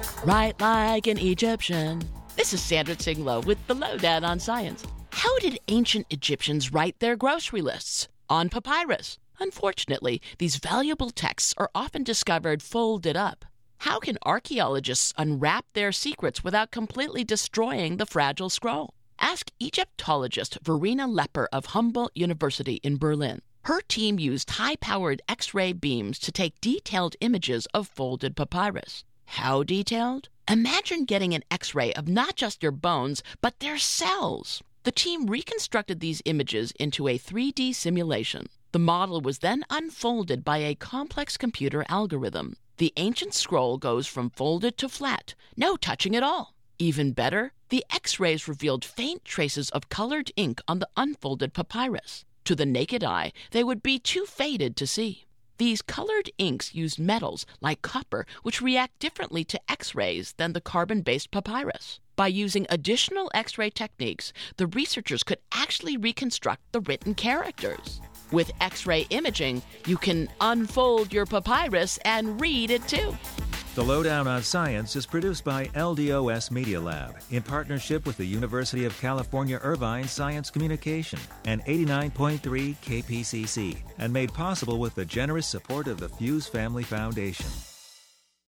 Write like an Egyptian. This is Sandra Tsinglow with the Lowdown on Science. How did ancient Egyptians write their grocery lists? On papyrus. Unfortunately, these valuable texts are often discovered folded up. How can archaeologists unwrap their secrets without completely destroying the fragile scroll? Ask Egyptologist Verena Lepper of Humboldt University in Berlin. Her team used high-powered X-ray beams to take detailed images of folded papyrus. How detailed? Imagine getting an X-ray of not just your bones, but their cells. The team reconstructed these images into a 3D simulation. The model was then unfolded by a complex computer algorithm. The ancient scroll goes from folded to flat, no touching at all. Even better, the X-rays revealed faint traces of colored ink on the unfolded papyrus. To the naked eye, they would be too faded to see. These colored inks used metals like copper, which react differently to X-rays than the carbon-based papyrus. By using additional X-ray techniques, the researchers could actually reconstruct the written characters. With X-ray imaging, you can unfold your papyrus and read it too. The Lowdown on Science is produced by LDOS Media Lab in partnership with the University of California Irvine Science Communication and 89.3 KPCC, and made possible with the generous support of the Fuse Family Foundation.